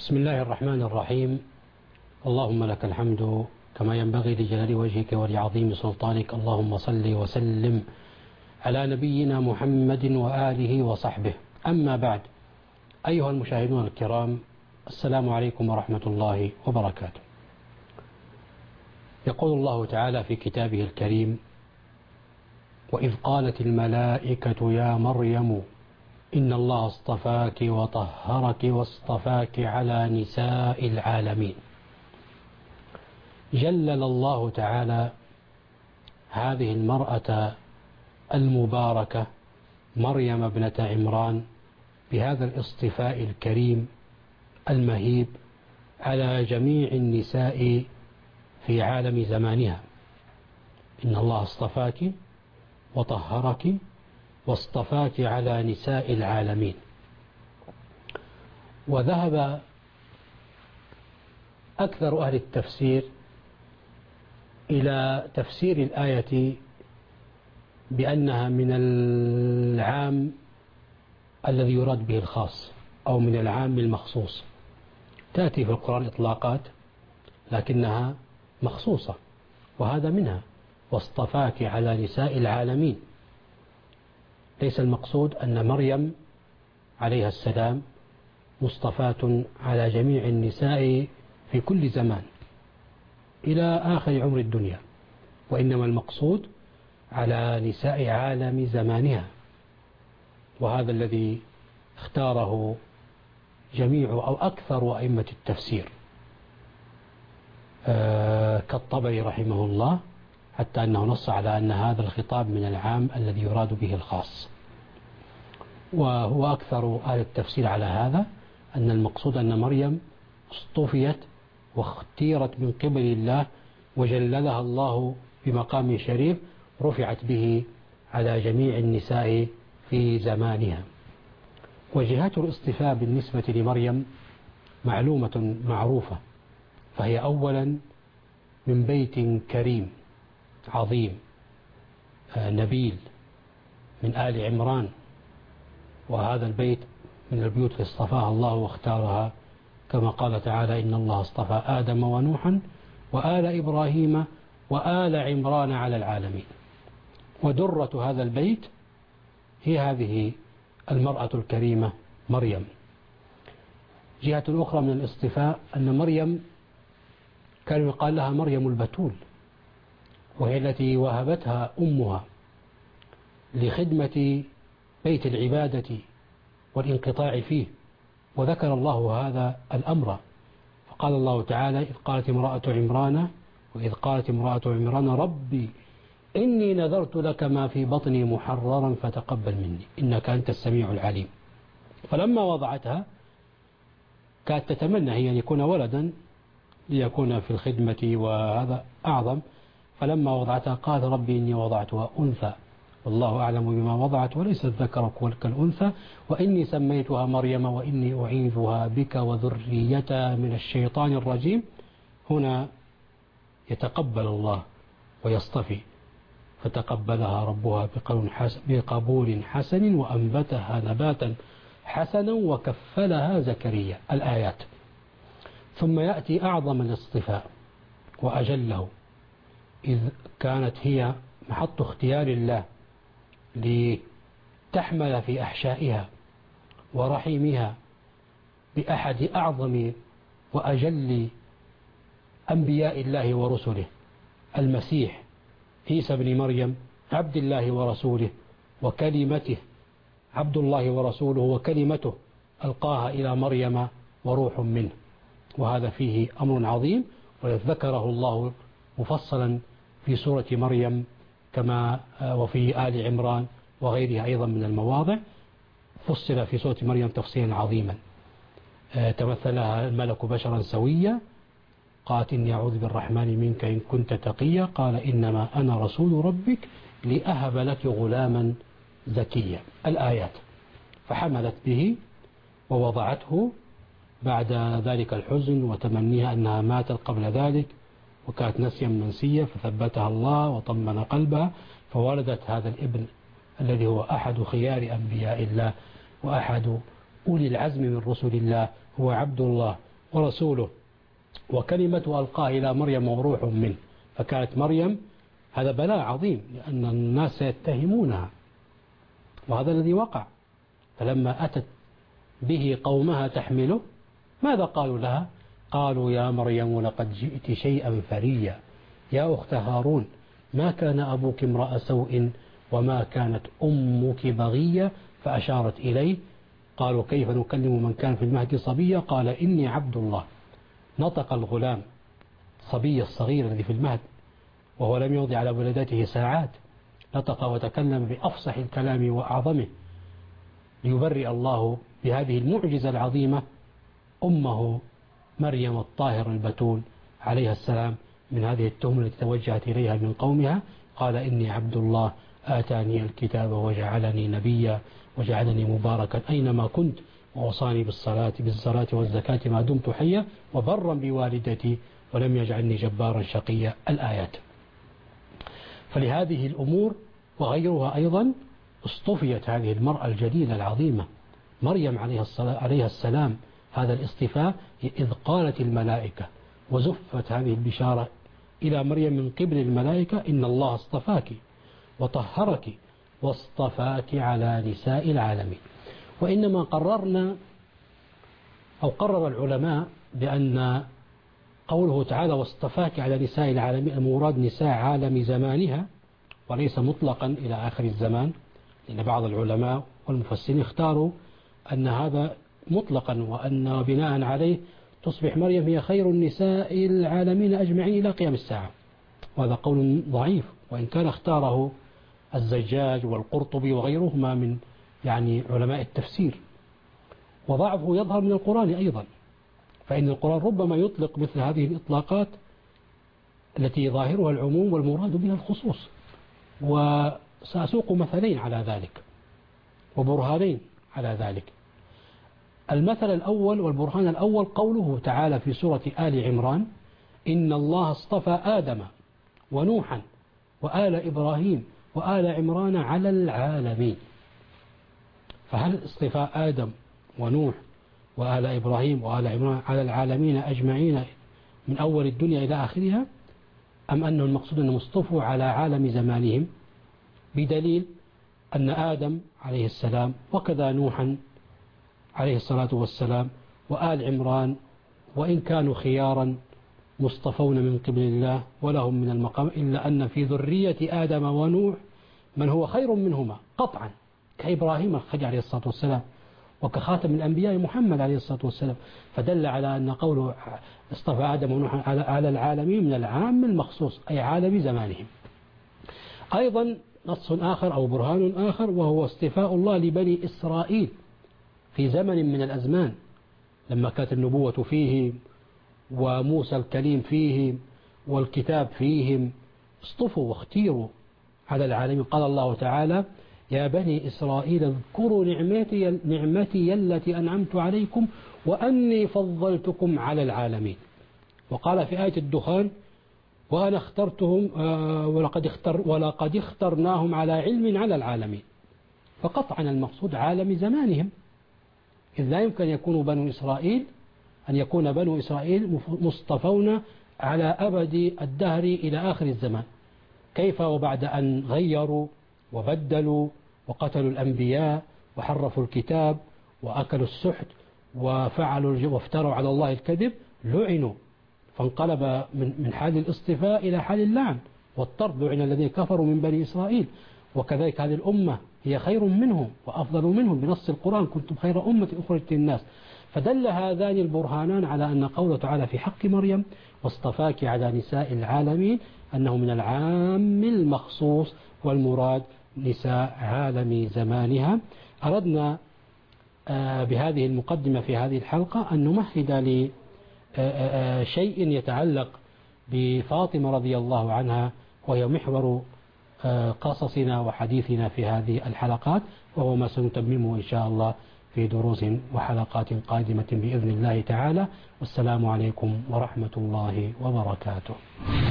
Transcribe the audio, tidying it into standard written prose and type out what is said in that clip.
بسم الله الرحمن الرحيم. اللهم لك الحمد كما ينبغي لجلال وجهك ولعظيم سلطانك. اللهم صل وسلم على نبينا محمد وآله وصحبه. أما بعد، أيها المشاهدون الكرام، السلام عليكم ورحمة الله وبركاته. يقول الله تعالى في كتابه الكريم: وإذ قالت الملائكة يا مريم إن الله اصطفاك وطهرك واصطفاك على نساء العالمين. جلل الله تعالى هذه المرأة المباركة مريم ابنة عمران بهذا الاصطفاء الكريم المهيب على جميع النساء في عالم زمانها. إن الله اصطفاك وطهرك واصطفاك على نساء العالمين. وذهب أكثر أهل التفسير إلى تفسير الآية بأنها من العام الذي يراد به الخاص أو من العام المخصوص. تأتي في القرآن إطلاقات لكنها مخصوصة، وهذا منها: واصطفاك على نساء العالمين. ليس المقصود أن مريم عليها السلام مصطفاة على جميع النساء في كل زمان إلى آخر عمر الدنيا، وإنما المقصود على نساء عالم زمانها. وهذا الذي اختاره جميع أو أكثر أئمة التفسير كالطبري رحمه الله، حتى أنه نص على أن هذا الخطاب من العام الذي يراد به الخاص. وهو أكثر أهل التفسير على هذا، أن المقصود أن مريم اصطفيت واختيرت من قبل الله وجللها الله بمقام شريف رفعت به على جميع النساء في زمانها. وجهات الاصطفاء بالنسبة لمريم معلومة معروفة، فهي أولا من بيت كريم عظيم نبيل من آل عمران، وهذا البيت من البيوت اللي اصطفاها الله واختارها، كما قال تعالى: إن الله اصطفى آدم ونوحا وآل إبراهيم وآل عمران على العالمين. ودرة هذا البيت هي هذه المرأة الكريمة مريم. جهة أخرى من الاصطفاء أن مريم كان يقال لها مريم البتول، وهي التي وهبتها أمها لخدمة بيت العبادة والانقطاع فيه. وذكر الله هذا الأمر، فقال الله تعالى: إذ قالت امرأة عمران ربي إني نذرت لك ما في بطني محررا فتقبل مني إنك أنت السميع العليم. فلما وضعتها كانت تتمنى هي أن يكون ولدا ليكون في الخدمة، وهذا أعظم. فلما وضعتها قالت ربي إني وضعتها أنثى والله أعلم بما وضعت وليس الذكر كالأنثى وإني سميتها مريم وإني أعيذها بك وذريتها من الشيطان الرجيم. هنا يتقبل الله ويصطفي، فتقبلها ربها بقبول حسن وأنبتها نباتا حسنا وكفلها زكريا. الآيات. ثم يأتي أعظم الاصطفاء وأجله، إذ كانت هي محط اختيار الله لتحمل في أحشائها ورحيمها بأحد أعظم وأجل أنبياء الله ورسله، المسيح عيسى بن مريم عبد الله ورسوله وكلمته، عبد الله ورسوله وكلمته ألقاها إلى مريم وروح منه. وهذا فيه أمر عظيم، وذكره الله مفصلا في سورة مريم كما وفي آل عمران وغيرها أيضا من المواضع. فصل في سورة مريم تفصيلا عظيما. تمثلها الملك بشرا سويا، قالت إني أعوذ بالرحمن منك إن كنت تقيا، قال إنما أنا رسول ربك لأهب لك غلاما زكيا. الآيات. فحملت به ووضعته بعد ذلك الحزن وتمنيها أنها ماتت قبل ذلك، وكانت نسيا منسية، فثبتها الله وطمن قلبها، فولدت هذا الابن الذي هو أحد خيار أنبياء الله وأحد أولي العزم من رسل الله، هو عبد الله ورسوله وكلمة ألقاها إلى مريم وروح منه. فكانت مريم هذا بلاء عظيم، لأن الناس يتهمونها، وهذا الذي وقع. فلما أتت به قومها تحمله ماذا قالوا لها؟ قالوا يا مريم لقد جئت شيئا فريا يا أخت هارون ما كان أبوك امرأ سوء وما كانت أمك بغية. فأشارت إليه. قالوا كيف نكلم من كان في المهد صبيا؟ قال إني عبد الله. نطق الغلام صبي الصغير الذي في المهد وهو لم يمضي على ولادته ساعات، نطق وتكلم بأفصح الكلام وأعظمه، ليبرئ الله بهذه المعجزة العظيمة أمه مريم الطاهر البتول عليها السلام من هذه التهمة التي توجهت إليها من قومها. قال إني عبد الله آتاني الكتاب وجعلني نبيا وجعلني مباركا أينما كنت ووصاني بالصلاة والزكاة ما دمت حيا وبرا بوالدتي ولم يجعلني جبارا شقيا. الآيات. فلهذه الأمور وغيرها أيضا اصطفيت هذه المرأة الجليلة العظيمة مريم عليها السلام. هذا الاصطفاء إذ قالت الملائكة وزفت هذه البشارة إلى مريم من قبل الملائكة إن الله اصطفاك وطهرك واصطفاك على نساء العالمين. وإنما قررنا أو قرر العلماء بأن قوله تعالى واصطفاك على نساء العالمين المراد نساء عالم زمانها وليس مطلقا إلى آخر الزمان، لأن بعض العلماء والمفسرين اختاروا أن هذا مطلقا وأن بناء عليه تصبح مريم هي خير النساء العالمين أجمعين إلى قيام الساعة. وهذا قول ضعيف، وإن كان اختاره الزجاج والقرطبي وغيرهما من علماء التفسير. وضعفه يظهر من القرآن أيضا، فإن القرآن ربما يطلق مثل هذه الإطلاقات التي ظاهرها العموم والمراد بها الخصوص. وسأسوق مثلين على ذلك وبرهانين على ذلك. المثل الأول والبرهان الأول قوله تعالى في سورة آل عمران إن الله اصطفى آدم ونوحا وآل إبراهيم وآل عمران على العالمين. فهل اصطفاء آدم ونوح وآل إبراهيم وآل عمران على العالمين أجمعين من أول الدنيا إلى آخرها، أم أنه المقصود أنهم اصطفوا على عالم زمانهم؟ بدليل أن آدم عليه السلام وكذا نوحا عليه الصلاة والسلام وآل عمران وإن كانوا خيارا مصطفون من قبل الله ولهم من المقام، إلا أن في ذرية آدم ونوح من هو خير منهما قطعا كإبراهيم الخليل عليه الصلاة والسلام وكخاتم الأنبياء محمد عليه الصلاة والسلام. فدل على أن قوله اصطفى آدم ونوح على العالمين من العام المخصوص أي عالم زمانهم. أيضا نص آخر أو برهان آخر وهو اصطفاء الله لبني إسرائيل في زمن من الأزمان لما كانت النبوة فيهم وموسى الكليم فيهم والكتاب فيهم، اصطفوا واختيروا على العالمين. قال الله تعالى يا بني إسرائيل اذكروا نعمتي التي أنعمت عليكم وأني فضلتكم على العالمين. وقال في آية الدخان وأنا اخترتهم ولقد اخترناهم على علم على العالمين. فقطعا المقصود عالم زمانهم، إذ لا يمكن أن يكون بنو إسرائيل مصطفون على أبد الدهر إلى آخر الزمان. كيف وبعد أن غيروا وبدلوا وقتلوا الأنبياء وحرفوا الكتاب وأكلوا السحت وفعلوا وافتروا على الله الكذب لعنوا، فانقلب من حال الاصطفاء إلى حال اللعن والطرد. لعن الذين كفروا من بني إسرائيل. وكذلك هذه الأمة هي خير منهم وأفضل منهم بنص القرآن كنتم خير أمة أخرجت للناس. فدل هذان البرهانان على أن قوله تعالى في حق مريم واصطفاك على نساء العالمين أنه من العام المخصوص والمراد نساء عالم زمانها. أردنا بهذه المقدمة في هذه الحلقة أن نمهد لشيء يتعلق بفاطمة رضي الله عنها وهي محور قصصنا وحديثنا في هذه الحلقات، وهو ما سنتممه إن شاء الله في دروس وحلقات قادمة بإذن الله تعالى. والسلام عليكم ورحمة الله وبركاته.